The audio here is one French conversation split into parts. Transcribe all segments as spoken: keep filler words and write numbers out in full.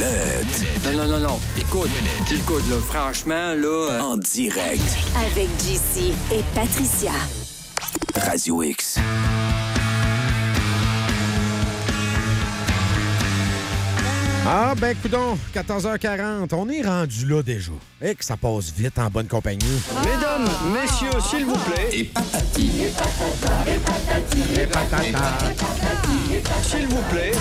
Minute. Non, non, non, non. Écoute, écoute, là, franchement, là... euh, En direct. Avec J C et Patricia. Radio X. Ah, ben, coudonc, quatorze heures quarante, on est rendu là déjà. Et que ça passe vite en bonne compagnie. Mesdames, messieurs, s'il vous plaît. Et patati. Et patata. S'il vous plaît.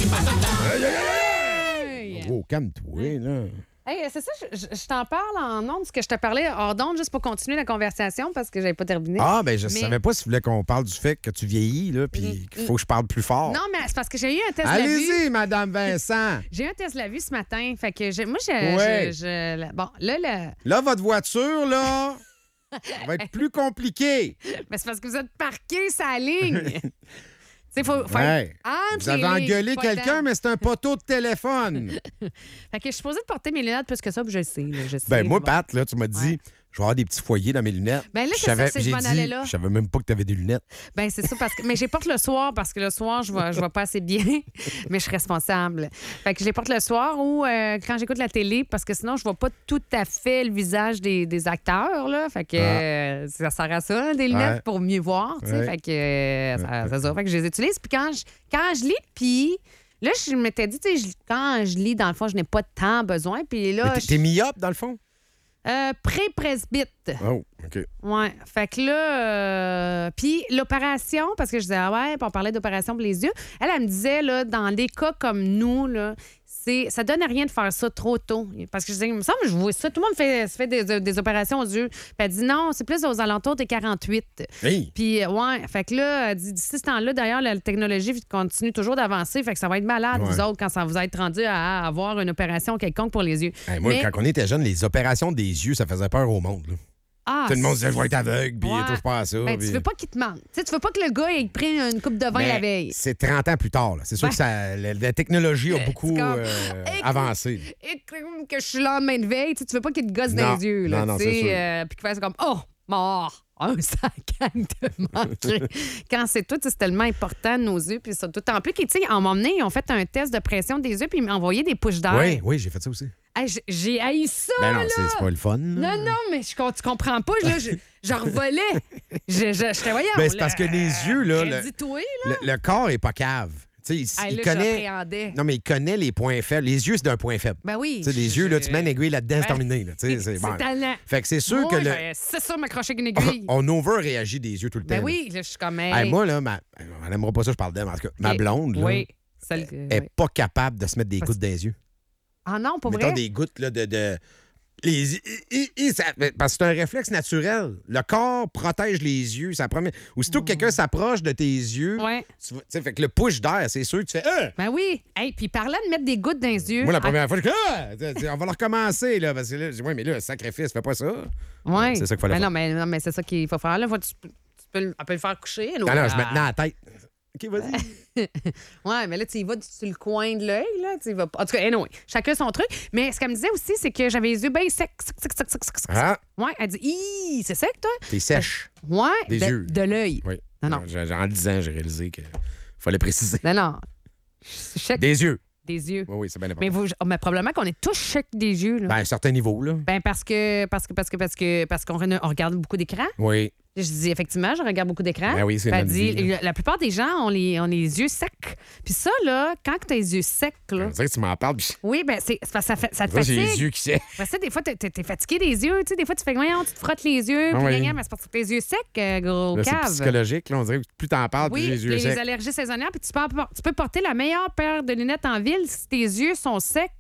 Oh, calme-toi, là. Hey, c'est ça, je, je- je t'en parle en ondes, ce que je te parlais hors d'ondes, juste pour continuer la conversation parce que j'avais pas terminé. Ah, ben, je Mais- savais pas si tu voulais qu'on parle du fait que tu vieillis, là, puis qu'il faut que je parle plus fort. Non, mais c'est parce que j'ai eu un test de la vue. Allez-y, Madame Vincent. J'ai eu un test de la vue ce matin. Fait que j'ai- moi, je, Ouais. je- je- la- Bon, là, le... Là, votre voiture, là, ça va être plus compliqué. mais c'est parce que vous êtes parqués sa ligne. Tu sais, faut, faut Ouais. être entre Vous avez les lignes, engueulé pas quelqu'un, dedans. mais c'est un poteau de téléphone. Fait que je suis supposée de porter mes lunettes plus que ça, puis je le sais. Là, je sais Ben, moi, bon. Pat, là, tu m'as dit, Ouais. je vais avoir des petits foyers dans mes lunettes. Ben là, Je c'est ça, savais- c'est- je j'ai m'en dit, allais là. Je savais même pas que tu avais des lunettes. Ben c'est ça, parce que. Mais je les porte le soir parce que le soir, je vois, je vois pas assez bien, mais je suis responsable. Fait que je les porte le soir ou euh, quand j'écoute la télé, parce que sinon, je vois pas tout à fait le visage des, des acteurs, là. Fait que euh, ça sert à ça, des lunettes, Ouais. pour mieux voir, tu sais. Ouais. Fait que euh, ça, c'est ça. Fait que je les utilise. Puis quand je, quand je lis, puis. Là, je m'étais dit, tu sais, je- quand je lis, dans le fond, je n'ai pas tant besoin. Puis là, Mais t'es- je- t'es myope, dans le fond? euh, pré-presbyte. Oh, OK. Ouais. Fait que là, euh, puis l'opération, parce que je disais, ah ouais, puis on parlait d'opération pour les yeux, elle, elle me disait, là, dans des cas comme nous, là, c'est, ça donne rien de faire ça trop tôt. Parce que je disais, il me semble que je vois ça, tout le monde fait, se fait des, des opérations aux yeux. Puis elle dit, non, c'est plus aux alentours des quarante-huit. Hey! Puis, euh, ouais, fait que là, elle dit, d'ici ce temps-là, d'ailleurs, la technologie continue toujours d'avancer. Fait que ça va être malade, Ouais. vous autres, quand ça vous être rendu à avoir une opération quelconque pour les yeux. Hey, moi, Mais- quand on était jeune, les opérations des yeux, ça faisait peur au monde. Là. Ah, Tout le monde disait, je vais être aveugle, puis Ouais. touche pas à ça. ben, puis- tu veux pas qu'il te manque. Tu sais, tu veux pas que le gars ait pris une coupe de vin Ben, la veille. c'est trente ans plus tard. là. C'est sûr Ouais. que ça, la, la technologie a beaucoup C'est comme- euh, Écoute- avancé. Et comme que je suis là en main de veille, tu sais, tu veux pas qu'il te gosse Non. dans les yeux. Là, Non, non, tu c'est sais, sûr. euh, puis qu'il fasse comme Oh, mort! Un sac de manquer. Quand c'est tout, c'est tellement important, nos yeux. Puis ça, d'autant plus qu'ils, tu sais, en m'emmener, ils ont fait un test de pression des yeux, puis ils m'ont envoyé des push d'air. Oui, oui, j'ai fait ça aussi. Hey, j'ai- j'ai haï ça, Ben non, là! c'est c'est pas le fun. là. Non, non, mais je, tu comprends pas. Là, je, je revolais. Je, je, j'étais, voyons, Ben, c'est là, parce que les yeux, là, le- dis-toi, là. Le, le corps est pas cave. Tu sais, il, Hey, il là, connaît. j'appréhendais. Non, mais il connaît les points faibles. Les yeux, c'est d'un point faible. Ben oui. Tu sais, les je- yeux, là, je- tu mets une aiguille là-dedans, c'est Ben, terminé. Là. Tu sais, c'est C'est bon. talent. Fait que c'est sûr Moi, que le- j'aurais- c'est ça, m'accrocher avec une aiguille. on over-réagit des yeux tout le temps. Ben là. oui, là, je suis comme. Hey, hey. moi, là, ma... elle n'aimera pas ça, je parle d'elle, mais en tout cas, ma Ok. blonde, là, Oui. Celle que- est oui. pas capable de se mettre des Parce- gouttes dans les yeux. Ah non, pas Mettons vrai? des gouttes là, de. de... Les... i- i- i- ça- Parce que c'est un réflexe naturel. Le corps protège les yeux. Ça promet... Aussitôt que quelqu'un s'approche de tes yeux, Ouais. tu vois- tu sais, fait que le push d'air, c'est sûr que tu fais. Ah! Ben oui. Hey, puis parlant de mettre des gouttes dans les yeux. Moi, la première fois, je dis ah! Tu sais, on va le recommencer. Là, parce que là, je dis, oui, mais là, sacrifice, fais pas ça. Ouais. C'est ça qu'il fallait Ben faire. non, mais, non, mais c'est ça qu'il faut faire. Là, Faut- tu, peux- tu peux, le- on peut le faire coucher. nous. Non, non, je me Ah. tenais à la tête. OK, vas-y. Ouais, mais là, tu y vas sur le coin de l'œil, là. Tu y vas pas. En tout cas, anyway, chacun son truc. Mais ce qu'elle me disait aussi, c'est que j'avais les yeux bien secs. Sec, sec, sec, sec, sec, sec. Ah, Ouais, elle dit, Hi, c'est sec, toi? t'es sèche. Ouais, Des de, yeux. de l'œil. Oui. Non, non. J'ai- En dix ans, j'ai réalisé qu'il fallait préciser. Non, non. Chèque Des yeux. des yeux. Oui, oui, c'est bien important. Mais, vous, mais probablement qu'on est tous chèques des yeux, là. Ben, à un certain niveau, là. Ben parce que parce que parce que parce que parce qu'on re- on regarde beaucoup d'écrans. Oui. Je dis effectivement, je regarde beaucoup d'écrans. Ben oui, c'est Puis elle notre dit, vie, là. la, la plupart des gens ont les ont les yeux secs. Puis ça là, quand tu as les yeux secs là, On dirait que tu m'en parles, puis oui ben c'est c'est parce que ça fait ça te moi, j'ai fatigue. les yeux qui sèchent. Parce que des fois t'es, t'es- t'es fatigué des yeux, tu sais des fois tu fais voyons, tu te frottes les yeux, Ah puis oui. gna, gna, mais c'est parce que tes yeux secs, euh, gros Là, c'est cave. psychologique. Là, on dirait que plus t'en parles, plus Oui, j'ai les yeux les secs. allergies saisonnières, puis tu peux, appor- tu peux porter la meilleure paire de lunettes en ville si tes yeux sont secs.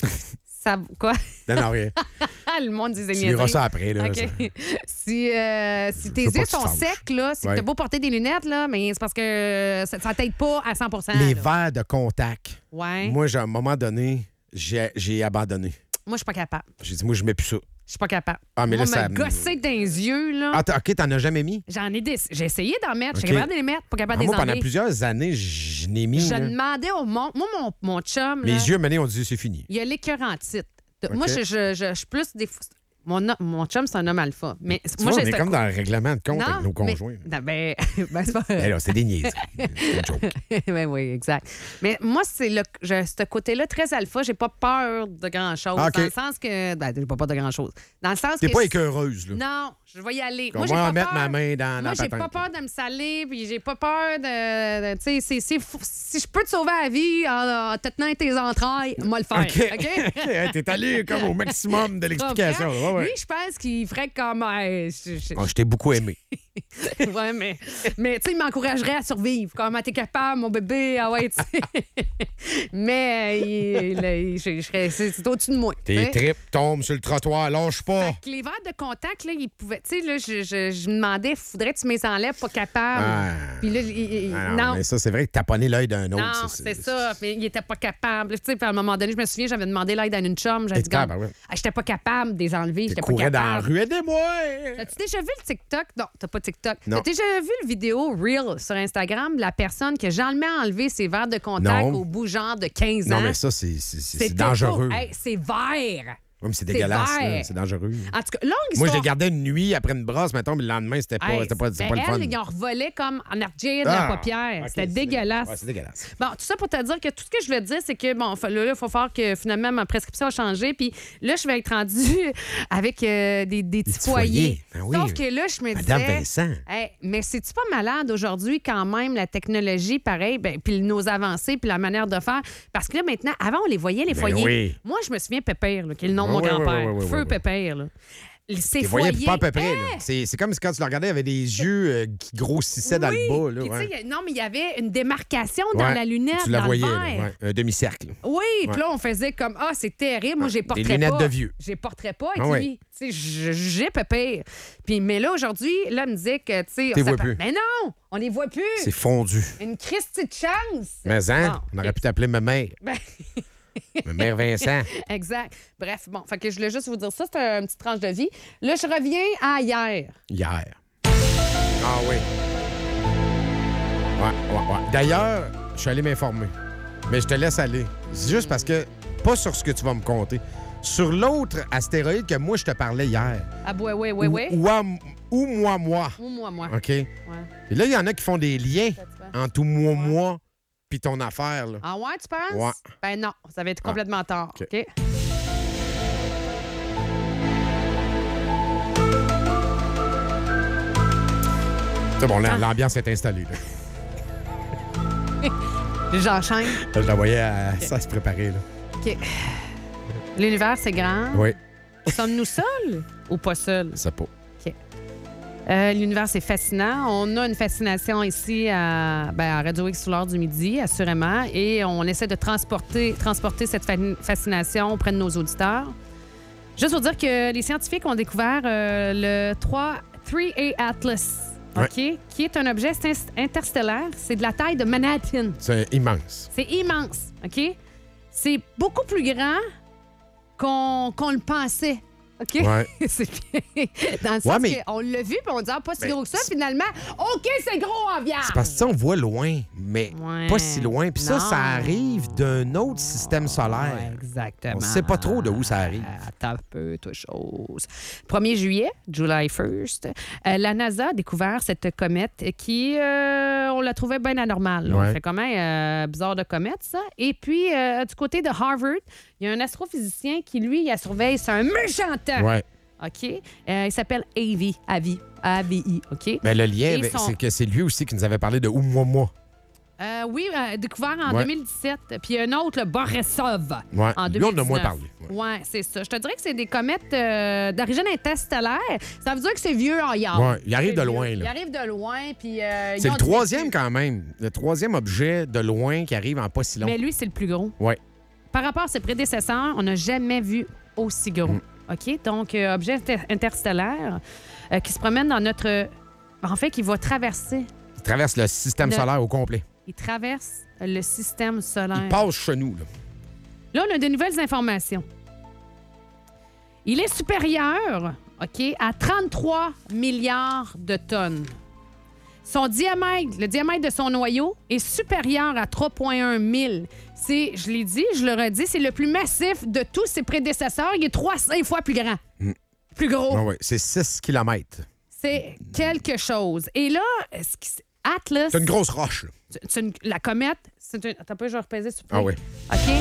Ça, quoi? Non, non, rien. Le monde disait Tu niaiseries. liras ça après. Là, OK. ça. Si, euh, si tes veux pas yeux que tu sont te fâches. secs, là, si Ouais. t'as beau porter des lunettes, là, mais c'est parce que ça, ça t'aide pas à cent pour cent. Les là. verres de contact. Ouais. Moi, Moi, j'ai- à un moment donné, j'ai j'ai abandonné. je suis pas capable. J'ai dit, moi, je mets plus ça. Je suis pas capable. Ah, mais Moi, là, ça me me- gosser dans les yeux, là. Ah, t'as- OK, t'en as jamais mis? J'en ai des. J'ai essayé d'en mettre. Je OK. suis capable de les mettre, pas capable Ah, de moi, les pendant enlever. plusieurs années, je n'ai mis. Je là. demandais au monde. Moi, mon, mon chum, là, Mes yeux, maintenant, on dit, c'est fini. il y a l'écœurantite. OK. Moi, je, je, je, je suis plus des. Mon, no- mon chum, c'est un homme alpha. Mais Tu moi, vois, j'ai on est ce- comme dans le règlement de compte Non, avec nos mais- conjoints. Non, ben, ben, c'est pas Ben là, c'est des niaiseries. C'est une joke. ben oui, exact. Mais moi, c'est le, j'ai ce côté-là très alpha. J'ai pas peur de grand-chose. Ah, OK. Dans le sens que... Ben, j'ai pas peur de grand-chose. Dans le sens T'es que... pas écœureuse, là. Non, je vais y aller. On Moi, j'ai va pas en mettre peur. ma main dans Moi, la j'ai patente. pas peur de me saler, puis j'ai pas peur de... de- tu sais, c'est- c'est fou- si je peux te sauver la vie en, en te tenant tes entrailles, moi le faire. OK. OK? OK, T'es allé comme au maximum de l'explication. Comprends? Ouais, ouais. Lui, je pense qu'il ferait comme... euh, je- je- Oh, je t'ai beaucoup aimé. ouais, mais, mais tu sais, il m'encouragerait à survivre. Comment t'es capable, mon bébé? Ah ouais, tu sais. mais euh, il- il- je- je serais- c'est c'est au-dessus de moi. Tes tu sais. tripes tombent sur le trottoir, lâche pas. Fait que les verres de contact, là, ils pouvaient. Tu sais, là, je, je, je me demandais, faudrait que tu me les enlèves, pas capable. Ah. Puis là, il- il- Ah non. mais ça, c'est vrai que taponner l'œil d'un autre. Non, c'est ça. Mais il était pas capable. Tu sais, puis à un moment donné, je me souviens, j'avais demandé l'aide à une chum. J'avais Et dit, tu- ah, Garde, ben ouais. ah, j'étais pas capable de les enlever. Tu J'étais pas courais dans la capable. rue, aidez-moi! As-tu déjà vu le TikTok? Non, t'as pas TikTok. Non. T'as déjà vu le vidéo Reel sur Instagram de la personne qui a jamais enlevé ses verres de contact Non. au bout genre de quinze ans? Non, mais ça, c'est c'est- c'est- c'est C'était dangereux. pas- Hey, c'est vert. Oui, mais c'est c'est dégueulasse, vert. là. C'est dangereux. En tout cas, longue Moi, histoire. je les gardais une nuit après une brosse, mettons, mais le lendemain, c'était pas, Hey, c'était pas, c'était ben pas le fun. elle, ils en revolaient comme en argile de Ah, la paupière. ok, C'était c'est- dégueulasse. Ouais, c'est dégueulasse. Bon, tout ça pour te dire que tout ce que je veux te dire, c'est que, bon, fa- là, il faut faire que finalement, ma prescription a changé. Puis là, je vais être rendue avec euh, des, des petits petits foyers. foyers. Ben oui. Sauf que là, je me Madame disais... Vincent. Hey, mais c'est-tu pas malade aujourd'hui, quand même, la technologie, pareil, ben, puis nos avancées, puis la manière de faire? Parce que là, maintenant, avant, on les voyait, les Ben foyers. oui. Moi, je me souviens Pépère, là, qui est le nom de Ouais, mon ouais, grand-père. ouais, ouais, ouais, Feu ouais. Pépère, là. Ces Tu voyais foyers... pas à peu près. Hey! là. C'est c'est comme si quand tu le regardais, il y avait des yeux euh, qui grossissaient dans Oui. le bas. Là, Puis, tu ouais. sais, y a- non, mais il y avait une démarcation dans Ouais. la lunette, Tu la dans voyais, le là, verre. ouais. Un demi-cercle. Oui, Ouais. puis là, on faisait comme Ah, c'est terrible. Moi, j'ai porterais lunettes pas. de vieux. J'ai porterais pas. Et Ah ouais. puis, tu sais, je- j'ai pépère. Puis, mais là, aujourd'hui, là, elle me disait que, tu sais. T'es ça vois fait- plus. Mais non, on les voit plus. C'est fondu. Une Christie de chance. Mais hein, Bon, on aurait pu t'appeler ma mère. Ben, Ma mère Vincent. exact. Bref, bon, fait que je voulais juste vous dire ça. C'était une petite tranche de vie. Là, je reviens à hier. Hier. Ah oui. Ouais, ouais, ouais. D'ailleurs, je suis allé m'informer. Mais je te laisse aller. C'est juste parce que, pas sur ce que tu vas me conter, sur l'autre astéroïde que moi, je te parlais hier. Ah, ouais, ouais, ouais, ouais. Ou, ou, à- ou moi, moi. Ou moi, moi. OK? Ouais. Et là, il y en a qui font des liens Ça te fait. entre tout moi, moi, puis ton affaire. Là. Ah, ouais, tu penses? Ouais. Ben non, ça va être complètement tard. OK. OK? C'est bon, Ah. là, l'ambiance est installée. Là. J'enchaîne. Je la voyais à ça se préparer. Là. OK. L'univers, c'est grand. Oui, Sommes-nous seuls ou pas seuls? ça pas. Euh, L'univers, c'est fascinant. On a une fascination ici à, ben, à Radio X sous l'heure du midi, assurément, et on essaie de transporter, transporter cette fa- fascination auprès de nos auditeurs. Juste pour dire que les scientifiques ont découvert euh, le trois A Atlas, Ouais. OK, qui est un objet ins- interstellaire. C'est de la taille de Manhattan. C'est immense. C'est immense, OK? C'est beaucoup plus grand qu'on qu'on le pensait. OK? Ouais. C'est bien. Dans le sens Ouais, mais- qu'on l'a vu, puis on dit, ah, pas si Ben, gros que ça, c'est- finalement. OK, c'est gros en viande. C'est parce que ça, on voit loin, mais Ouais. pas si loin. Puis ça, Non. ça arrive d'un autre système solaire. Ouais, exactement. On sait pas trop de où ça arrive. Attends un peu, toute chose. premier juillet, July first, euh, la NASA a découvert cette comète qui, euh, on la trouvait bien anormale. là. Ouais. On fait comment? Euh, bizarre de comète, ça. Et puis, euh, du côté de Harvard, il y a un astrophysicien qui, lui, il la surveille. C'est un méchant temps. Ouais. OK? Euh, il s'appelle A V, A V, A V I, OK? Mais le lien, Et avec- son- c'est que c'est lui aussi qui nous avait parlé de Ou moi, moi. Euh, oui, euh, découvert en Ouais. deux mille dix-sept. Puis un autre, le Borisov, Ouais. en Lui, deux on mille dix-neuf. en a moins parlé. Oui, Ouais. c'est ça. Je te dirais que c'est des comètes euh, d'origine interstellaire. Ça veut dire que c'est vieux en yard. Ouais, il arrive C'est de vieux. loin, là. Il arrive de loin, puis... euh, ils C'est ont le du troisième vécu. quand même. Le troisième objet de loin qui arrive en pas si long. Mais lui, c'est le plus gros. Ouais. Par rapport à ses prédécesseurs, on n'a jamais vu aussi gros. Mm. OK? Donc, euh, objet inter- interstellaire euh, qui se promène dans notre... En fait, qui va traverser. Il traverse le système Le- solaire au complet. Il traverse le système solaire. Il passe chez nous. Là. Là, on a de nouvelles informations. Il est supérieur, OK, à trente-trois milliards de tonnes. Son diamètre, le diamètre de son noyau est supérieur à trois virgule un mille. C'est, je l'ai dit, je le redis, c'est le plus massif de tous ses prédécesseurs. Il est trois à cinq fois plus grand. Plus gros. Ah oui, c'est six kilomètres. C'est quelque chose. Et là, ce qui- Atlas... C'est une grosse roche. Là. c'est une- la comète, c'est une... Attends pas, je vais repaiser, s'il vous plaît. Ah oui. OK?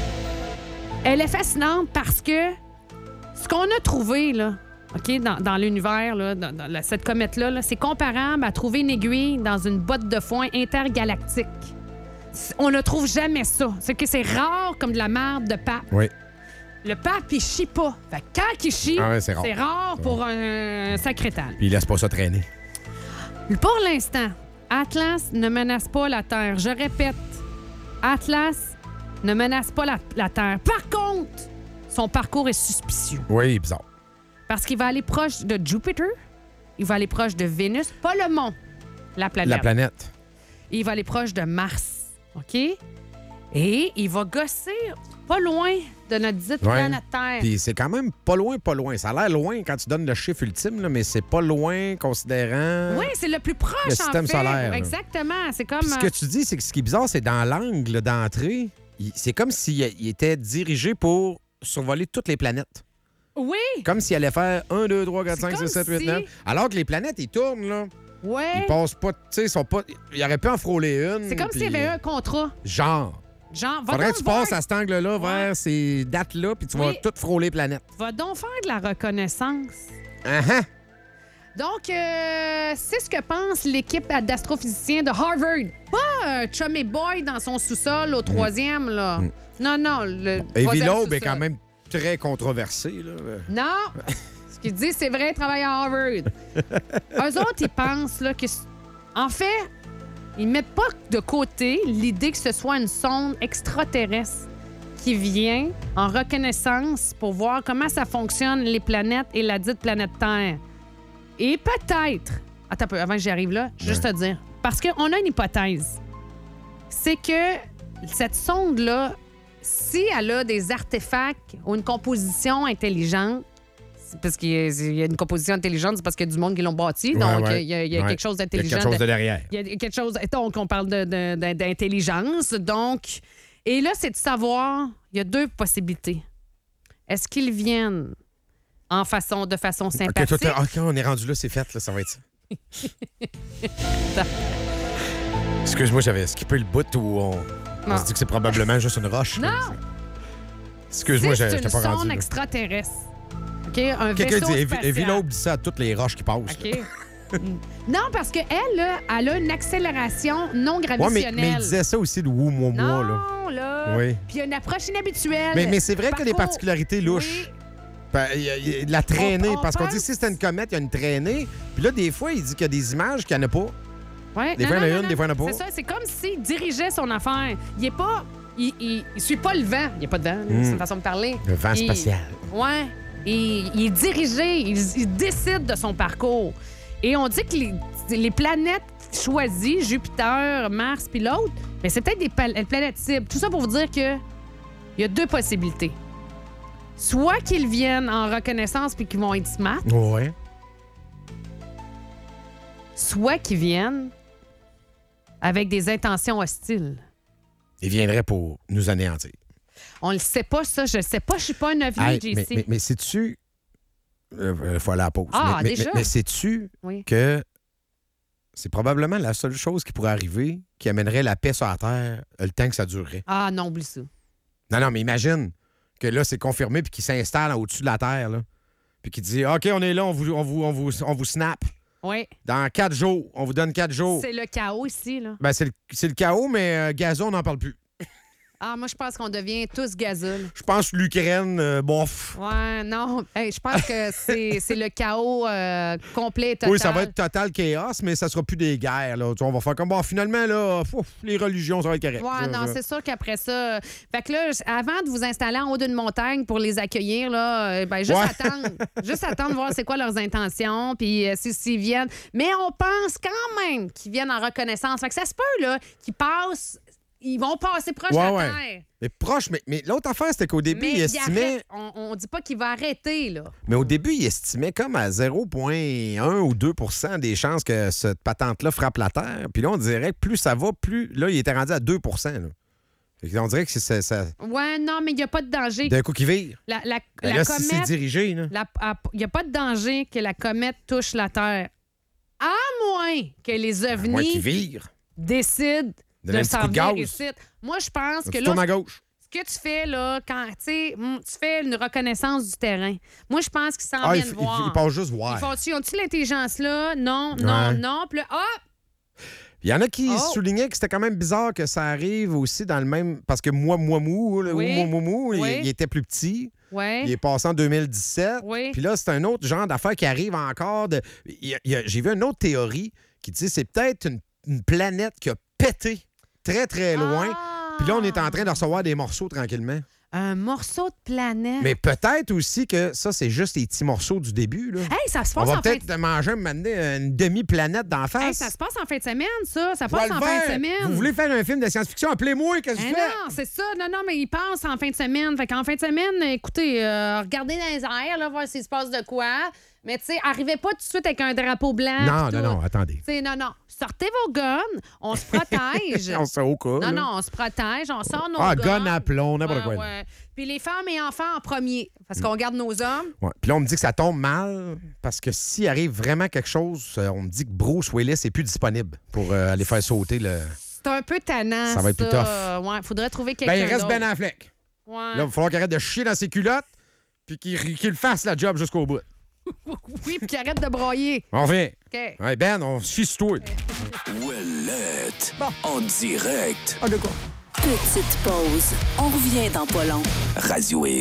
Elle est fascinante parce que ce qu'on a trouvé, là, OK, dans, dans l'univers, là, dans, dans la- cette comète-là, là, c'est comparable à trouver une aiguille dans une botte de foin intergalactique. C- On ne trouve jamais ça. C'est que c'est rare comme de la merde de pape. Oui. Le pape, il chie pas. Fait que quand il chie, Ah ouais, c'est rare. rare pour un sacrétal. Puis il laisse pas ça traîner. Pour l'instant, Atlas ne menace pas la Terre. Je répète, Atlas ne menace pas la, la Terre. Par contre, son parcours est suspicieux. Oui, bizarre. Parce qu'il va aller proche de Jupiter, il va aller proche de Vénus, pas le mont, la planète. La planète. Il va aller proche de Mars, OK? Et il va gosser pas loin de notre dite Ouais. planète Terre. Puis c'est quand même pas loin, pas loin. Ça a l'air loin quand tu donnes le chiffre ultime, là, mais c'est pas loin considérant... Oui, c'est le plus proche, Le système en fait. solaire, là. Exactement. C'est comme... Puis ce que tu dis, c'est que ce qui est bizarre, c'est dans l'angle d'entrée, il- c'est comme s'il il était dirigé pour survoler toutes les planètes. Oui, Comme s'il allait faire un, deux, trois, quatre, C'est cinq, comme six, sept, huit, si- neuf. Alors que les planètes, ils tournent, là. oui. Ils passent pas, tu sais, ils sont pas... Il aurait pu en frôler une. C'est comme puis- s'il y avait eu un contrat. Genre. Genre, va Faudrait donc que tu voir- passes à cet angle-là Ouais. vers ces dates-là, puis tu vas Oui. tout frôler les planètes. Va donc faire de la reconnaissance. Ah ah! Donc, euh, c'est ce que pense l'équipe d'astrophysiciens de Harvard. Pas un chummy boy dans son sous-sol au troisième, là. Non, non. Le Evie troisième Loeb est sous-sol. quand même très controversé, là. Non! Ce qu'il dit, c'est vrai, il travaille à Harvard. Eux autres, ils pensent là, que... En fait, ils mettent pas de côté l'idée que ce soit une sonde extraterrestre qui vient en reconnaissance pour voir comment ça fonctionne, les planètes et la dite planète Terre. Et peut-être... Attends un peu, avant que j'y arrive là, juste te dire. Parce qu'on a une hypothèse. C'est que cette sonde-là, si elle a des artefacts ou une composition intelligente, c'est parce qu'il y a il y a une composition intelligente, c'est parce qu'il y a du monde qui l'ont bâti, Ouais, donc ouais. il y a, il y a Ouais. quelque chose Il y a d'intelligent. quelque chose de derrière. Il y a quelque chose. Donc, on parle de- de- de- d'intelligence. Donc, et là, c'est de savoir, il y a deux possibilités. Est-ce qu'ils viennent en façon, de façon OK, sympathique? toi, t'as- OK, on est rendu là, c'est fait, là, ça va être ça. Excuse-moi, j'avais skippé le bout où on, on Non. se dit que c'est probablement juste une roche. là. Non! Excuse-moi, Si j'ai- c'est j'étais une pas rendu sonde là. extraterrestre. OK? Un Quelqu'un vaisseau dit, Evie- spatial. Evie Loeb dit ça à tous les roches qui passent. là. OK. Non, parce qu'elle, là, elle a une accélération non Ouais, mais, gravitationnelle. mais il disait ça aussi, le wou moi moi là. Non, là. Oui. Puis il y a une approche inhabituelle. Mais, mais c'est vrai qu'il y a des Parcours- particularités louches. Oui. Ben, Il y a, il y a de la traînée, On- on parce qu'on dit pense- si c'était une comète, il y a une traînée. Puis là, des fois, il dit qu'il y a des images qu'il n'y en a pas. Ouais. Des Non, fois, il y en a non, une, non, des fois, il y en a pas. C'est ça, c'est comme s'il dirigeait son affaire. Il est pas... Il, il, il suit pas le vent. Il n'y a pas de vent, là, Mm. c'est une façon de parler. Le vent Il- spatial. Ouais. Il, il est dirigé, il, il décide de son parcours. Et on dit que les, les planètes choisies, Jupiter, Mars puis l'autre, ben c'est peut-être des pal- planètes cibles. Tout ça pour vous dire que il y a deux possibilités. Soit qu'ils viennent en reconnaissance puis qu'ils vont être smart, Ouais. soit qu'ils viennent avec des intentions hostiles. Il viendrait pour nous anéantir. On le sait pas, ça. Je le sais pas. Je suis pas un ovni, Hey, J C. mais mais, mais sais-tu. Il faut aller à la pause. Ah, mais, mais- déjà? Mais, mais sais-tu Oui. que c'est probablement la seule chose qui pourrait arriver qui amènerait la paix sur la Terre le temps que ça durerait? Ah non, oublie ça. Non, non, mais imagine que là, c'est confirmé puis qu'il s'installe au-dessus de la Terre, là. Puis qu'il dit OK, on est là, on vous, on vous, on vous, on vous snap. Oui. Dans quatre jours, on vous donne quatre jours. C'est le chaos ici, là. Ben, c'est le, c'est le chaos, mais euh, gazon, on n'en parle plus. Ah, moi, je pense qu'on devient tous gazoules. Je pense que l'Ukraine, euh, bof. Ouais, non. Hey, je pense que c'est c'est le chaos euh, complet et total. Oui, ça va être total chaos, mais ça sera plus des guerres. Là. Tu sais, on va faire comme, bon, finalement, là, ouf, les religions, ça va être correct. Ouais, Ça, non, ça. c'est sûr qu'après ça. Fait que là, avant de vous installer en haut d'une montagne pour les accueillir, là, euh, ben, juste Ouais. attendre. Juste attendre, voir c'est quoi leurs intentions, puis euh, si- s'ils viennent. Mais on pense quand même qu'ils viennent en reconnaissance. Fait que ça se peut, là, qu'ils passent. Ils vont passer proche Ouais, de la ouais. Terre. Mais proche, mais, mais l'autre affaire, c'était qu'au début, Mais il il estimait. arrête. On, on dit pas qu'il va arrêter, là. Mais au début, il estimait comme à zéro virgule un ou deux pour cent des chances que cette patente-là frappe la Terre. Puis là, on dirait que plus ça va, plus. Là, il était rendu à deux pour cent. Là. On dirait que c'est ça. ça... Ouais, non, mais il n'y a pas de danger. D'un coup qui vire. La, la, Ben la là, comète, si c'est dirigé, là. il n'y a pas de danger que la comète touche la Terre. À moins que les À moins qu'il ovnis vire. décident Donner de un petit s'en coup de venir gaz. ici. Moi, je pense que Tu là, tournes à gauche. ce que tu fais, là, quand tu sais, hum, tu fais une reconnaissance du terrain. Moi, je pense qu'ils s'en Ah, il, viennent il, voir. il passe juste voir. Ils font-tu, ont-tu l'intelligence là? Non, non, Ouais. non. Puis là, ah! Il y en a qui Oh. soulignaient que c'était quand même bizarre que ça arrive aussi dans le même... Parce que moi, moi, mou, là, Oui. ou moi, moi, mou, il- Oui. il, était plus petit. Ouais. Il est passé en deux mille dix-sept. Oui. Puis là, c'est un autre genre d'affaire qui arrive encore. De... il y a- il y a- J'ai vu une autre théorie qui dit que c'est peut-être une, une planète qui a pété très, très loin. Ah! Puis là, on est en train de recevoir des morceaux tranquillement. Un morceau de planète. Mais peut-être aussi que ça, c'est juste les petits morceaux du début. Là. Hey, ça se On passe va en fin peut-être de... manger maintenant une demi-planète d'en face. Hey, ça se passe en fin de semaine, ça. Ça Je vais passe le en fin de faire. semaine. Vous voulez faire un film de science-fiction? Appelez-moi, qu'est-ce que Eh tu fais? non, c'est ça. Non, non, mais il passe en fin de semaine. Fait qu'en fin de semaine, écoutez, euh, regardez dans les airs, là, voir s'il se passe de quoi. Mais tu sais, arrivez pas tout de suite avec un drapeau blanc. Non, pis non, tout. non, attendez. Tu sais, non, non. Sortez vos guns, on se protège. On sait au cas. Non, là. non, on se protège, on sort nos Ah, guns. gun à plomb, n'importe Ouais, quoi. là. ouais. Puis les femmes et enfants en premier, parce qu'on garde nos hommes. Ouais. Puis là, on me dit que ça tombe mal parce que s'il arrive vraiment quelque chose, euh, on me dit que Bruce Willis n'est plus disponible pour euh, aller faire sauter le. C'est un peu tannant, Ça va être plus tough. Ouais, faudrait trouver quelqu'un Ben, il reste d'autre. Ben Affleck. Ouais. Là, il va falloir qu'il arrête de chier dans ses culottes puis qu'il qu'il fasse la job jusqu'au bout. Oui, puis qu'il arrête de broyer. On revient. OK. Ouais, Ben, on se fie sur toi. Ouellette. En direct. Ah, de quoi? Petite pause. On revient dans pas long. Radio X.